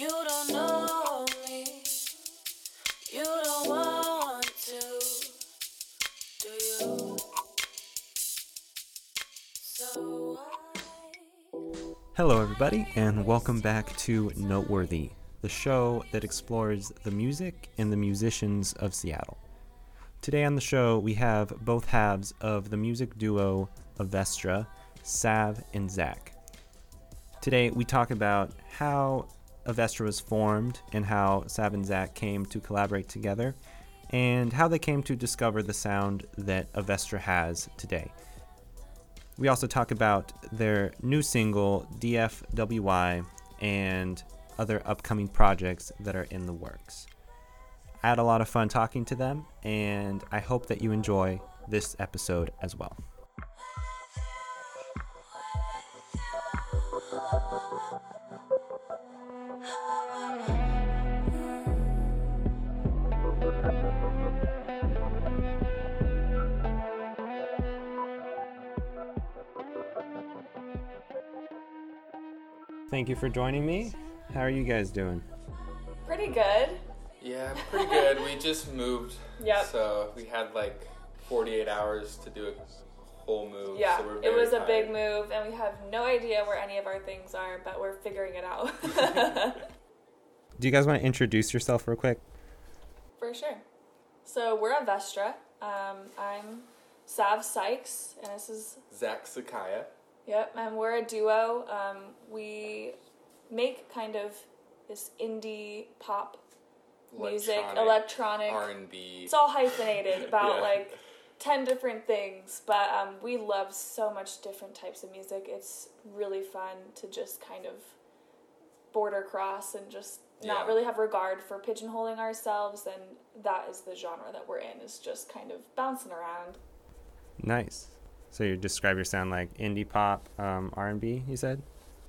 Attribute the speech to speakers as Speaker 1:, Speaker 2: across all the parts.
Speaker 1: You don't know me. You don't want to, do you? So
Speaker 2: Hello, everybody, and welcome back to Noteworthy, the show that explores the music and the musicians of Seattle. Today on the show, we have both halves of the music duo Avestra, Sav and Zach. Today, we talk about how Avestra was formed and how Sav and Zach came to collaborate together, and how they came to discover the sound that Avestra has today. We also talk about their new single, DFWY, and other upcoming projects that are in the works. I had a lot of fun talking to them, and I hope that you enjoy this episode as well. Thank you for joining me. How are you guys doing?
Speaker 3: Pretty good.
Speaker 4: Yeah, pretty good. We just moved.
Speaker 3: Yep.
Speaker 4: So we had like 48 hours to do a whole move.
Speaker 3: Yeah,
Speaker 4: So we're
Speaker 3: it was a
Speaker 4: tired.
Speaker 3: big move, and we have no idea where any of our things are, but we're figuring it out.
Speaker 2: Do you guys want to introduce yourself real quick?
Speaker 3: For sure. So we're Avestra. I'm Sav Sykes, and this is,
Speaker 4: Zach Sakaya.
Speaker 3: yep, and we're a duo. We make kind of this indie pop music, electronic.
Speaker 4: R&B.
Speaker 3: It's all hyphenated about
Speaker 4: Yeah.
Speaker 3: like 10 different things, but we love so much different types of music. It's really fun to just kind of border cross and just not
Speaker 4: Yeah.
Speaker 3: really have regard for pigeonholing ourselves, and that is the genre that we're in, is just kind of bouncing around.
Speaker 2: Nice. So you describe your sound like indie pop, R&B, you said?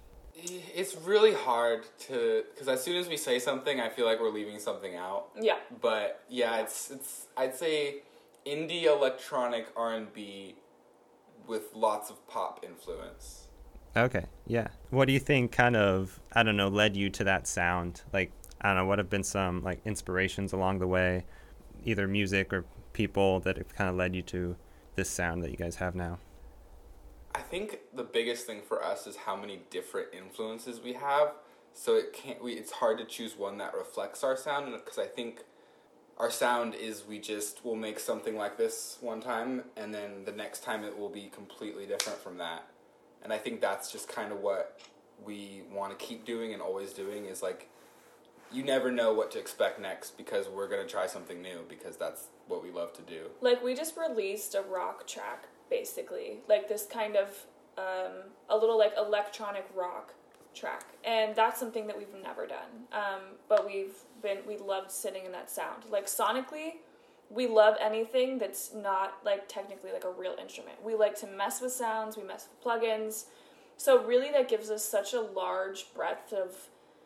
Speaker 4: It's really hard to, because as soon as we say something, I feel like we're leaving something out.
Speaker 3: Yeah.
Speaker 4: But yeah, it's I'd say indie electronic R&B with lots of pop influence.
Speaker 2: Okay, yeah. What do you think kind of, led you to that sound? Like, what have been some, like, inspirations along the way? Either music or people that have kind of led you to this sound that you guys have now?
Speaker 4: I think the biggest thing for us is how many different influences we have. So it's hard to choose one that reflects our sound, because I think our sound is we'll make something like this one time, and then the next time it will be completely different from that. And I think that's just kind of what we want to keep doing and always doing, is like, you never know what to expect next, because we're going to try something new, because that's what we love to do.
Speaker 3: Like, we just released a rock track, basically. Like, this kind of, a little, like, electronic rock track. And that's something that we've never done. But we loved sitting in that sound. Like, sonically, we love anything that's not, like, technically, like, a real instrument. We like to mess with sounds, we mess with plugins. So really, that gives us such a large breadth of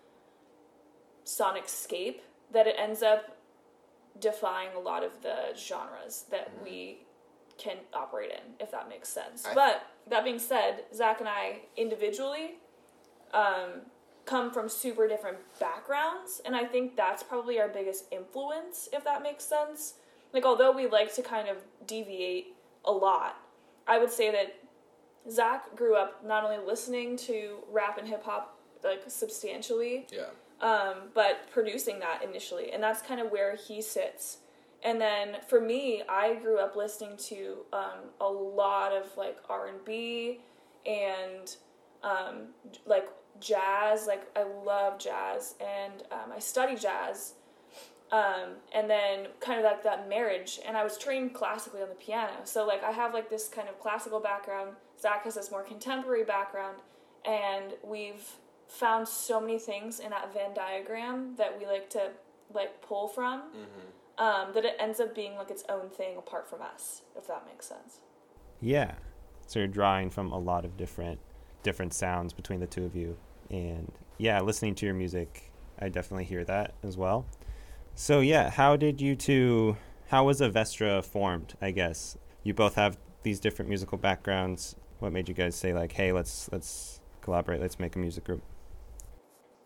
Speaker 3: sonic scape that it ends up defying a lot of the genres that we can operate in, if that makes sense. But that being said, Zach and I individually come from super different backgrounds, and I think that's probably our biggest influence, if that makes sense. Like, although we like to kind of deviate a lot, I would say that Zach grew up not only listening to rap and hip-hop, like, substantially, but producing that initially, and that's kind of where he sits. And then for me, I grew up listening to a lot of like R&B and like jazz. Like, I love jazz, and I study jazz, and then kind of like that marriage. And I was trained classically on the piano, so like I have like this kind of classical background. Zach has this more contemporary background, and we've found so many things in that Venn diagram that we like to like pull from, that it ends up being like its own thing apart from us, if that makes sense.
Speaker 2: Yeah. So you're drawing from a lot of different sounds between the two of you. And yeah, listening to your music, I definitely hear that as well. So yeah, how was Avestra formed, I guess? You both have these different musical backgrounds. What made you guys say like, hey, let's collaborate, let's make a music group?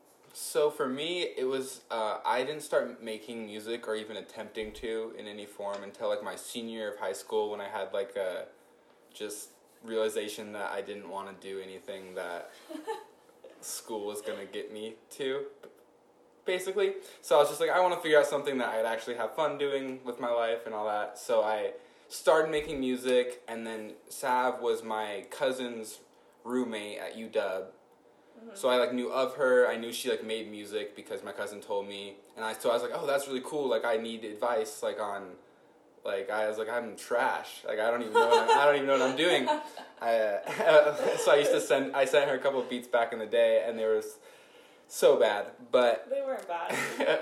Speaker 4: So for me, it was, I didn't start making music or even attempting to in any form until like my senior year of high school, when I had like a just realization that I didn't want to do anything that school was going to get me to, basically. So I was just like, I want to figure out something that I'd actually have fun doing with my life and all that. So I started making music, and then Sav was my cousin's roommate at UW. So I like knew of her. I knew she like made music because my cousin told me, and I was like, oh, that's really cool. Like I need advice like on, like I was like, I'm trash. Like I don't even know what I'm doing. So I sent her a couple of beats back in the day, and they were so bad, but
Speaker 3: They weren't bad.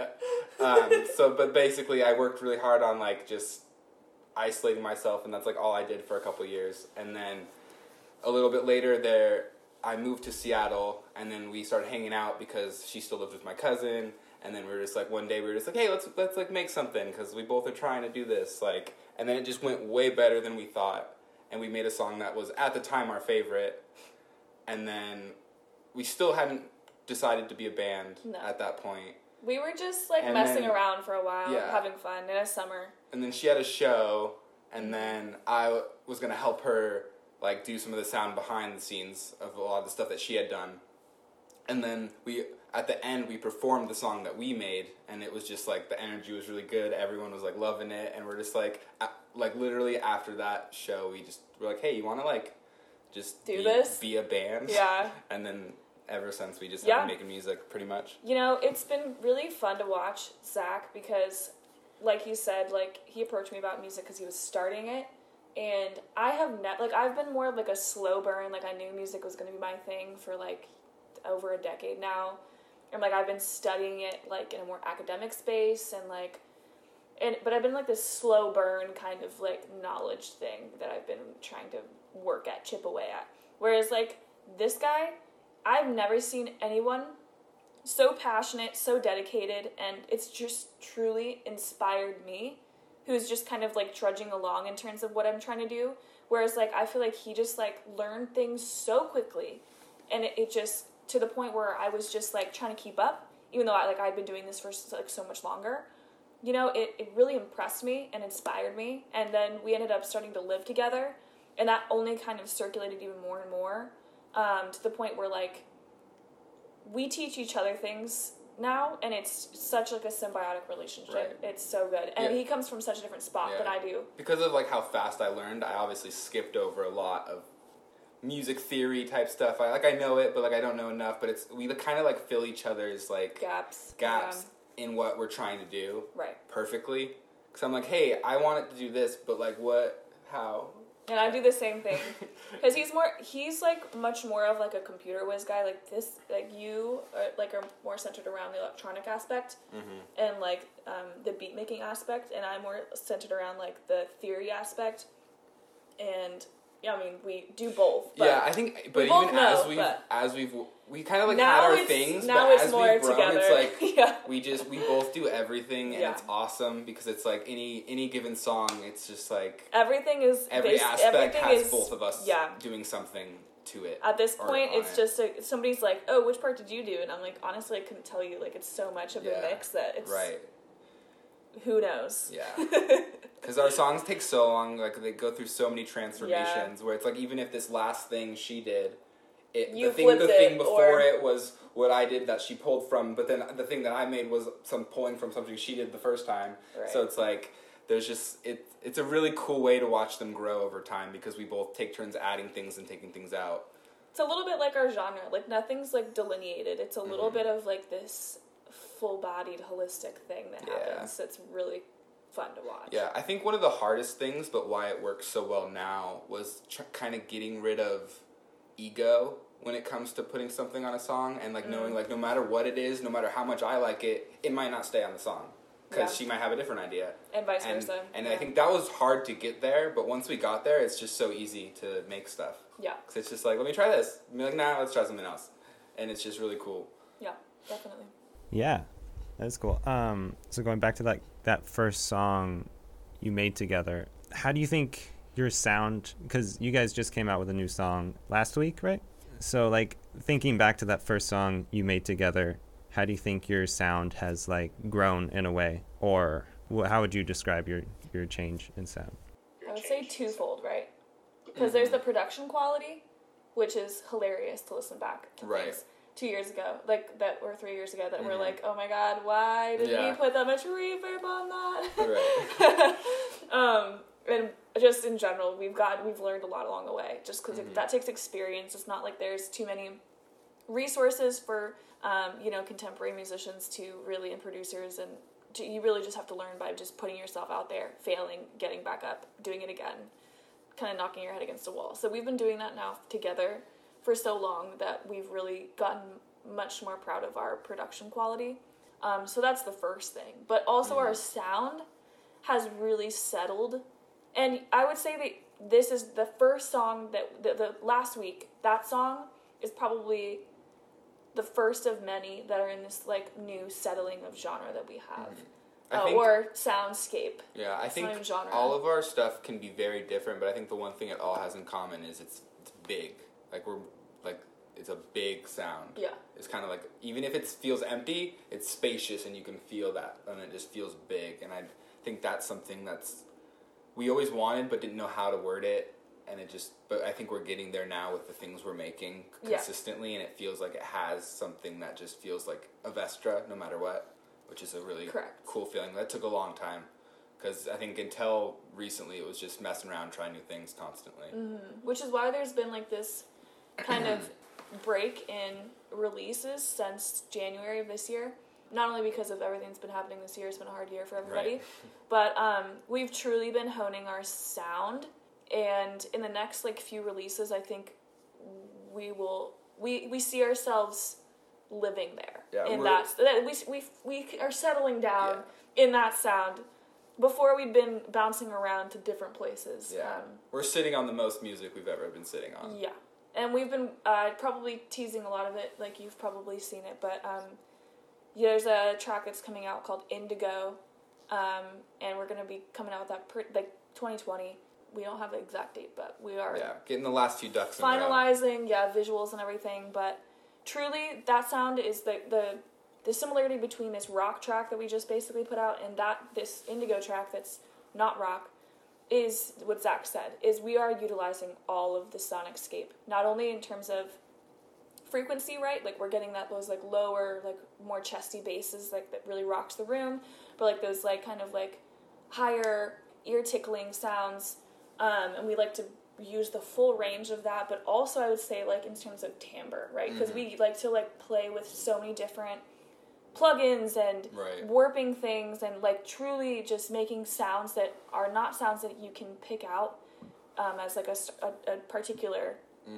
Speaker 4: but basically I worked really hard on like just isolating myself, and that's like all I did for a couple of years, and then a little bit later I moved to Seattle, and then we started hanging out because she still lived with my cousin, and then we were just like, one day we were just like, hey, let's like make something, because we both are trying to do this, like, and then it just went way better than we thought, and we made a song that was at the time our favorite, and then we still hadn't decided to be a band at that point.
Speaker 3: We were just like messing around for a while, having fun in a summer. And
Speaker 4: then she had a show, and then I was going to help her like do some of the sound behind the scenes of a lot of the stuff that she had done. And then at the end we performed the song that we made, and it was just like the energy was really good. Everyone was like loving it, and we're just like literally after that show we're like, hey, you want to like just be a band?
Speaker 3: Yeah.
Speaker 4: And then ever since we just have been making music pretty much.
Speaker 3: You know, it's been really fun to watch Zach because, like he said, like he approached me about music because he was starting it. And I have I've been more of like a slow burn. Like I knew music was going to be my thing for like over a decade now. And like I've been studying it like in a more academic space but I've been like this slow burn kind of like knowledge thing that I've been trying to work at, chip away at. Whereas like this guy, I've never seen anyone so passionate, so dedicated, and it's just truly inspired me, who's just kind of like trudging along in terms of what I'm trying to do. Whereas like I feel like he just like learned things so quickly, and it just to the point where I was just like trying to keep up, even though I'd been doing this for like so much longer. You know, it really impressed me and inspired me, and then we ended up starting to live together, and that only kind of circulated even more and more, to the point where like we teach each other things now, and it's such like a symbiotic relationship. Right. It's so good, and he comes from such a different spot than I do.
Speaker 4: Because of like how fast I learned, I obviously skipped over a lot of music theory type stuff. I know it, but like I don't know enough. But we kind of like fill each other's like gaps in what we're trying to do perfectly. Because I'm like, hey, I want it to do this, but like what, how?
Speaker 3: And I do the same thing, because he's like much more of like a computer whiz guy. Like this, like you are more centered around the electronic aspect, and like the beat making aspect, and I'm more centered around like the theory aspect. And yeah, I mean we do both. But
Speaker 4: yeah, I think, but even as we kind of like had our things, but as we've grown, together. It's like we both do everything, and it's awesome because it's like any given song, it's just like every aspect has both of us doing something to it.
Speaker 3: At this point, it's just somebody's like, oh, which part did you do? And I'm like, honestly, I couldn't tell you. Like, it's so much of a mix that it's who knows?
Speaker 4: Yeah. Because our songs take so long, like they go through so many transformations where it's like even if this last thing she did, the thing before it was what I did that she pulled from, but then the thing that I made was some pulling from something she did the first time. Right. So it's like there's just it's a really cool way to watch them grow over time because we both take turns adding things and taking things out.
Speaker 3: It's a little bit like our genre. Like nothing's like delineated. It's a little bit of like this full-bodied holistic thing that happens. It's really fun to watch.
Speaker 4: Yeah, I think one of the hardest things, but why it works so well now, was kind of getting rid of ego when it comes to putting something on a song, and like knowing like no matter what it is, no matter how much I like it, it might not stay on the song because she might have a different idea,
Speaker 3: and vice versa.
Speaker 4: And I think that was hard to get there, but once we got there, it's just so easy to make stuff.
Speaker 3: Yeah,
Speaker 4: because it's just like, let me try this. I'm like, nah, let's try something else, and it's just really cool.
Speaker 3: Yeah, definitely.
Speaker 2: Yeah, that's cool. So going back to that first song you made together, how do you think your sound, because you guys just came out with a new song last week, right? So like thinking back to that first song you made together, how do you think your sound has like grown in a way, or how would you describe your change in sound?
Speaker 3: I would say twofold, right? Because there's the production quality, which is hilarious to listen back to things 2 years ago, like that, or 3 years ago, that we're like, oh my god, why did we put that much reverb on that? Right. And just in general, we've learned a lot along the way, just because that takes experience. It's not like there's too many resources for contemporary musicians to really, and producers, and you really just have to learn by just putting yourself out there, failing, getting back up, doing it again, kind of knocking your head against a wall. So we've been doing that now together for so long that we've really gotten much more proud of our production quality. So that's the first thing. But also our sound has really settled. And I would say that this is the first song that the last week, that song is probably the first of many that are in this like new settling of genre that we have. Or soundscape.
Speaker 4: Yeah, I think all of our stuff can be very different, but I think the one thing it all has in common is it's big. It's a big sound.
Speaker 3: Yeah.
Speaker 4: It's kind of like, even if it feels empty, it's spacious and you can feel that, and it just feels big. And I think that's something we always wanted but didn't know how to word it, but I think we're getting there now with the things we're making consistently, and it feels like it has something that just feels like a Vestra no matter what, which is a really cool feeling. That took a long time, because I think until recently it was just messing around, trying new things constantly.
Speaker 3: Mm-hmm. Which is why there's been like this kind of break in releases since January of this year. Not only because of everything that's been happening this year, it's been a hard year for everybody, but we've truly been honing our sound, and in the next like few releases, I think we see ourselves living there. Yeah, we are settling down in that sound. Before we'd been bouncing around to different places.
Speaker 4: Yeah, we're sitting on the most music we've ever been sitting on.
Speaker 3: Yeah, and we've been probably teasing a lot of it, like you've probably seen it, but there's a track that's coming out called Indigo, and we're going to be coming out with that 2020. We don't have the exact date, but we are
Speaker 4: getting the last few ducks in a row.
Speaker 3: Finalizing, visuals and everything, but truly that sound is the similarity between this rock track that we just basically put out and this Indigo track that's not rock is what Zach said, is we are utilizing all of the sonicscape, not only in terms of frequency, right? Like we're getting those like lower, like more chesty basses, like that really rocks the room, but like those like kind of like higher ear tickling sounds, and we like to use the full range of that, but also I would say like in terms of timbre, right? Because we like to like play with so many different plugins and warping things, and like truly just making sounds that are not sounds that you can pick out as like a particular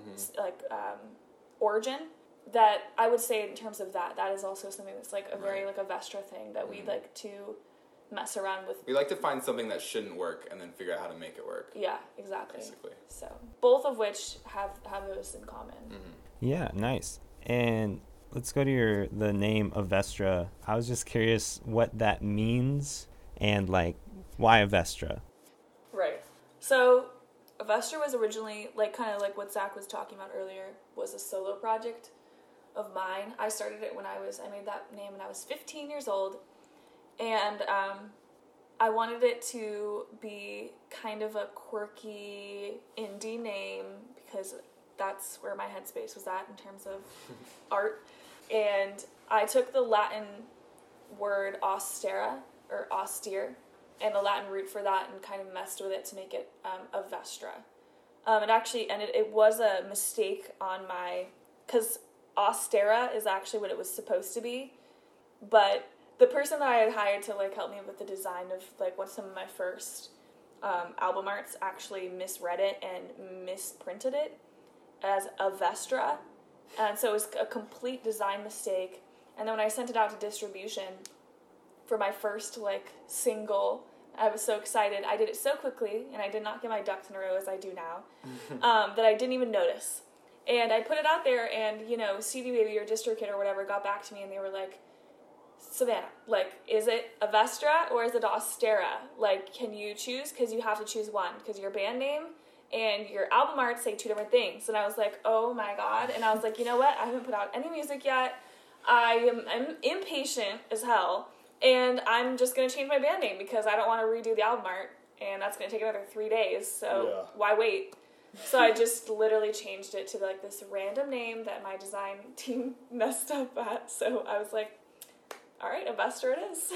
Speaker 3: origin. That I would say in terms of that is also something that's like a very like a Vestra thing that we like to mess around with.
Speaker 4: We like to find something that shouldn't work and then figure out how to make it work.
Speaker 3: Yeah, exactly. Basically. So both of which have those in common.
Speaker 2: Yeah, nice. And let's go to the name Avestra. I was just curious what that means and like why Avestra.
Speaker 3: Right. So Avestra was originally like kind of like what Zach was talking about earlier, was a solo project of mine. I started it I made that name when I was 15 years old, and I wanted it to be kind of a quirky indie name because that's where my headspace was at in terms of art. And I took the Latin word austera, or austere, and the Latin root for that, and kind of messed with it to make it Avestra. It was a mistake on because austera is actually what it was supposed to be, but the person that I had hired to like help me with the design of like what some of my first album arts actually misread it and misprinted it as Avestra. And so it was a complete design mistake. And then when I sent it out to distribution for my first like single, I was so excited. I did it so quickly, and I did not get my ducks in a row as I do now, that I didn't even notice. And I put it out there, and CD Baby or DistroKid or whatever got back to me, and they were like, Savannah, like, is it Avestra or is it Austera? Like, can you choose? Because you have to choose one, because your band name and your album art say two different things. And I was like, oh my god. And I was like, you know what? I haven't put out any music yet. I'm impatient as hell, and I'm just going to change my band name because I don't want to redo the album art, and that's going to take another 3 days, so why wait? So I just literally changed it to like this random name that my design team messed up at, so I was like, all right, Investor it is.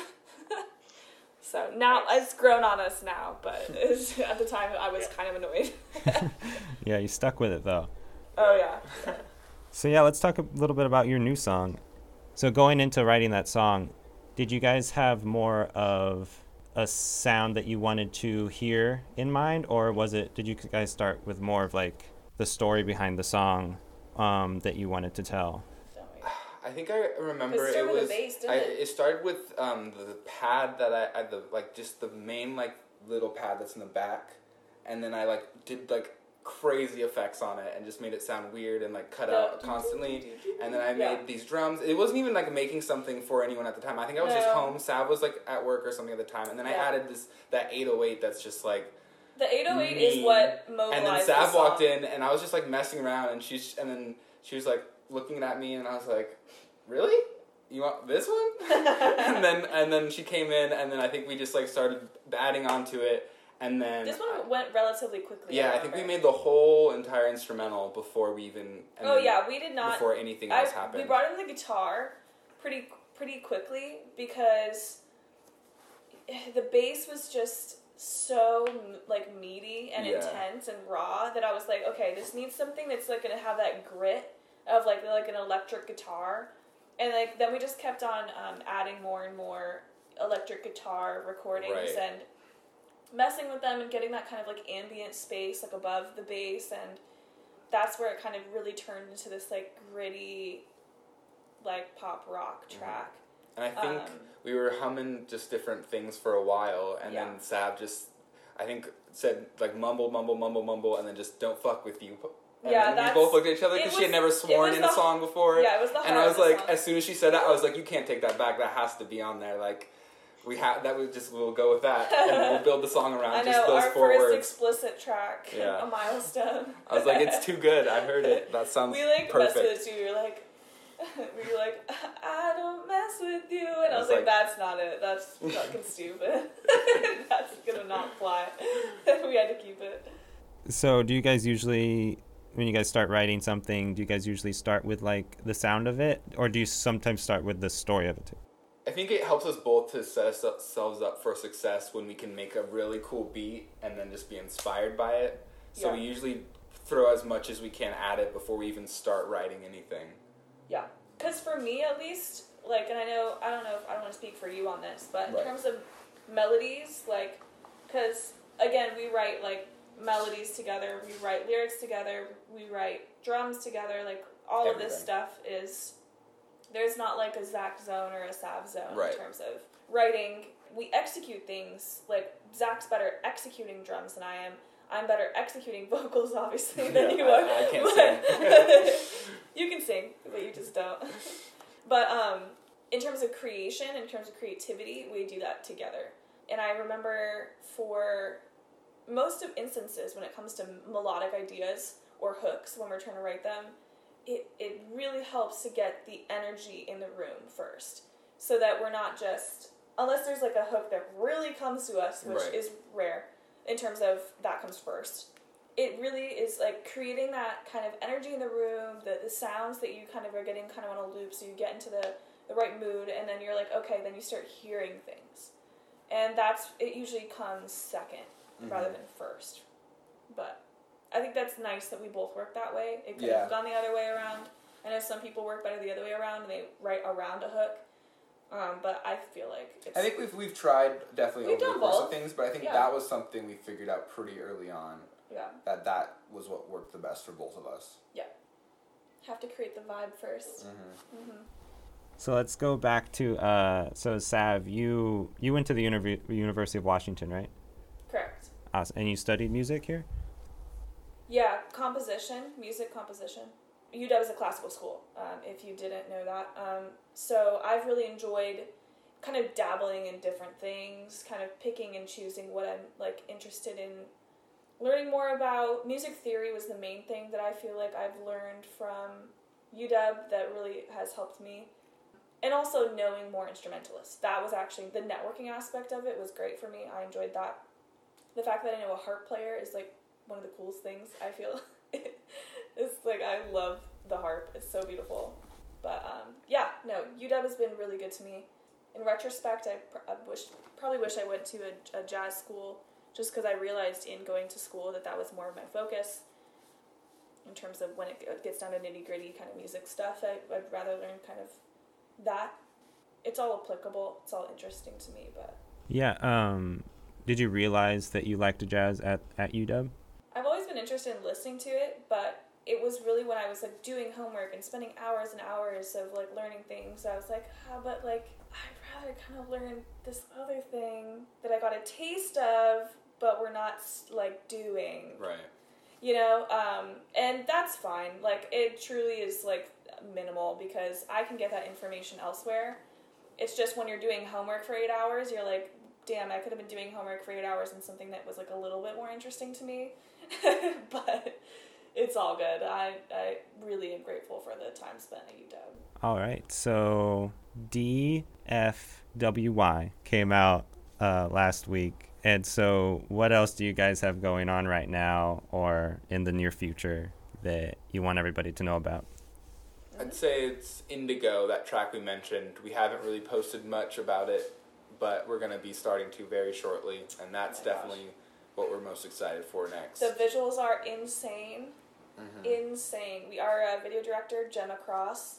Speaker 3: So now it's grown on us now, but at the time I was kind of annoyed.
Speaker 2: Yeah, you stuck with it though.
Speaker 3: Oh yeah.
Speaker 2: So yeah, let's talk a little bit about your new song. So going into writing that song, did you guys have more of a sound that you wanted to hear in mind, or did you guys start with more of like the story behind the song that you wanted to tell?
Speaker 4: I think I remember it was. It started with the pad that I the like just the main like little pad that's in the back, and then I like did like crazy effects on it and just made it sound weird and like cut out constantly. And then I made these drums. It wasn't even like making something for anyone at the time. I think I was just home. Sav was like at work or something at the time, and then I added that 808 that's just like.
Speaker 3: The 808 is what mobilized. And then Sav
Speaker 4: walked in, and I was just like messing around, and then she was like looking at me, and I was like, "Really? You want this one?" and then she came in, and then I think we just like started adding onto it, and then
Speaker 3: this one went relatively quickly.
Speaker 4: Yeah, I think we made the whole entire instrumental before we even.
Speaker 3: We did not
Speaker 4: before anything else happened.
Speaker 3: We brought in the guitar pretty quickly because the bass was just so like meaty and intense and raw that I was like, okay, this needs something that's like gonna have that grit of like an electric guitar, and like then we just kept on adding more and more electric guitar recordings and messing with them and getting that kind of like ambient space like above the bass, and that's where it kind of really turned into this like gritty like pop rock track.
Speaker 4: And I think we were humming just different things for a while, and then Sav just, I think, said like mumble, and then just don't fuck with you. And then we both looked at each other because she had never sworn in a song before.
Speaker 3: Yeah, it was the heart.
Speaker 4: And I was like,
Speaker 3: song.
Speaker 4: As soon as she said that, I was like, you can't take that back. That has to be on there. Like, we'll go with that, and we'll build the song around just those 4 words.
Speaker 3: Our first explicit track, a milestone.
Speaker 4: I was like, it's too good. I heard it. That sounds perfect.
Speaker 3: We messed with it too. We were like, I don't mess with you, and I was like, that's not it. That's fucking stupid. That's gonna not fly. We had to keep it.
Speaker 2: So, do you guys usually, when you guys start writing something, do you guys usually start with like the sound of it, or do you sometimes start with the story of it too?
Speaker 4: I think it helps us both to set ourselves up for success when we can make a really cool beat and then just be inspired by it. So we usually throw as much as we can at it before we even start writing anything.
Speaker 3: Yeah, because for me at least, like, and I don't want to speak for you on this, but in terms of melodies, like, because again, we write like melodies together, we write lyrics together, we write drums together, like all of this stuff is, there's not like a Zach zone or a Sav zone in terms of writing. We execute things, like Zach's better executing drums than I am. I'm better executing vocals, obviously, than you are.
Speaker 4: I can't sing.
Speaker 3: You can sing, but you just don't. But in terms of creation, in terms of creativity, we do that together. And I remember for most of instances when it comes to melodic ideas or hooks, when we're trying to write them, it really helps to get the energy in the room first. So that we're not just, unless there's like a hook that really comes to us, which is rare, in terms of that comes first. It really is like creating that kind of energy in the room, the sounds that you kind of are getting kind of on a loop, so you get into the right mood, and then you're like, okay, then you start hearing things. And it usually comes second rather than first. But I think that's nice that we both work that way. It could have gone the other way around. I know some people work better the other way around and they write around a hook. But I feel like
Speaker 4: I think we've tried definitely over the course of things, but I think that was something we figured out pretty early on. Yeah. That was what worked the best for both of us.
Speaker 3: Yeah. Have to create the vibe first.
Speaker 2: So let's go back to so Sav, you went to the University of Washington, right?
Speaker 3: Correct.
Speaker 2: Awesome. And you studied music here?
Speaker 3: Yeah, music composition. UW is a classical school, if you didn't know that. So I've really enjoyed kind of dabbling in different things, kind of picking and choosing what I'm like interested in learning more about. Music theory was the main thing that I feel like I've learned from UW that really has helped me. and also knowing more instrumentalists. That was actually, the networking aspect of it was great for me. I enjoyed that. The fact that I know a harp player is like one of the coolest things, I feel. It's like, I love the harp. It's so beautiful. But yeah, no, UW has been really good to me. In retrospect, I probably wish I went to a jazz school, just because I realized in going to school that was more of my focus in terms of when it gets down to nitty-gritty kind of music stuff. I'd rather learn kind of that. It's all applicable. It's all interesting to me. But
Speaker 2: Yeah. Did you realize that you liked the jazz at UW?
Speaker 3: I've always been interested in listening to it, but it was really when I was like doing homework and spending hours and hours of like learning things. I was like, but like I'd rather kind of learn this other thing that I got a taste of, but we're not like doing.
Speaker 4: Right.
Speaker 3: You know, and that's fine. Like, it truly is like minimal because I can get that information elsewhere. It's just when you're doing homework for 8 hours, you're like, damn, I could have been doing homework for 8 hours on something that was like a little bit more interesting to me. But it's all good. I really am grateful for the time spent at UW.
Speaker 2: All right. So DFWY came out last week. And so what else do you guys have going on right now or in the near future that you want everybody to know about?
Speaker 4: I'd say it's Indigo, that track we mentioned. We haven't really posted much about it, but we're going to be starting to very shortly, and that's definitely what we're most excited for next.
Speaker 3: The visuals are insane. Insane. Our video director, Gemma Cross,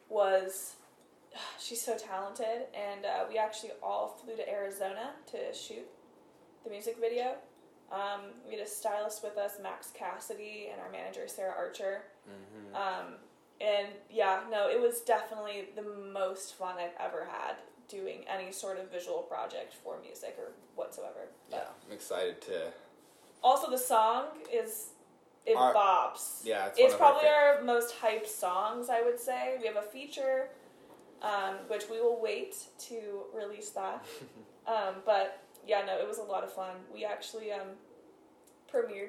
Speaker 3: she's so talented, and we actually all flew to Arizona to shoot the music video. We had a stylist with us, Max Cassidy, and our manager, Sarah Archer. And yeah, no, it was definitely the most fun I've ever had doing any sort of visual project for music or whatsoever.
Speaker 4: Yeah, I'm excited to...
Speaker 3: Also, the song bops.
Speaker 4: Yeah,
Speaker 3: it's probably our most hyped songs, I would say. We have a feature, which we will wait to release that. But yeah, no, it was a lot of fun. We actually premiered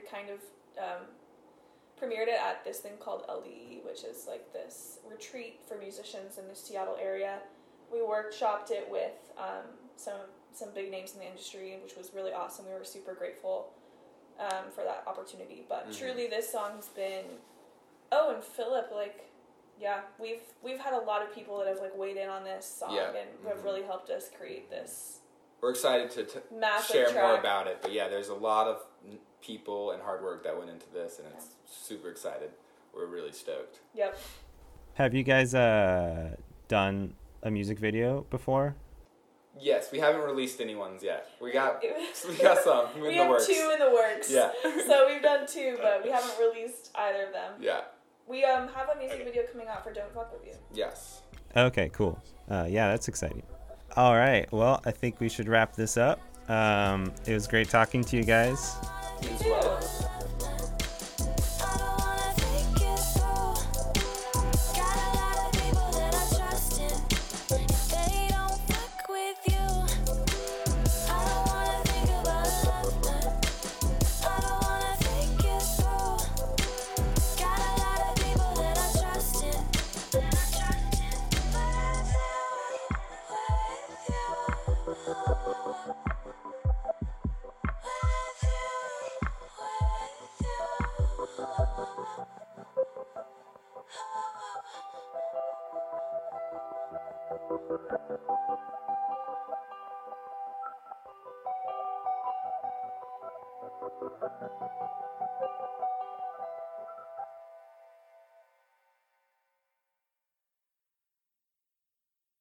Speaker 3: it at this thing called LDE, which is like this retreat for musicians in the Seattle area. We workshopped it with some big names in the industry, which was really awesome. We were super grateful for that opportunity. But truly, this song's been... Oh, and Philip, like, yeah, we've had a lot of people that have like weighed in on this song and have really helped us create this.
Speaker 4: We're excited to share more about it, but yeah, there's a lot of people and hard work that went into this, and it's super excited. We're really stoked.
Speaker 3: Yep.
Speaker 2: Have you guys done a music video before?
Speaker 4: Yes, we haven't released any ones yet. We got some in the works.
Speaker 3: We have 2 in the works.
Speaker 4: Yeah.
Speaker 3: So we've done 2, but we haven't released either of them.
Speaker 4: Yeah.
Speaker 3: We have a music video coming out for Don't Fuck With You.
Speaker 4: Yes.
Speaker 2: Okay, cool. Yeah, that's exciting. All right. Well, I think we should wrap this up. It was great talking to you guys.
Speaker 4: You as well.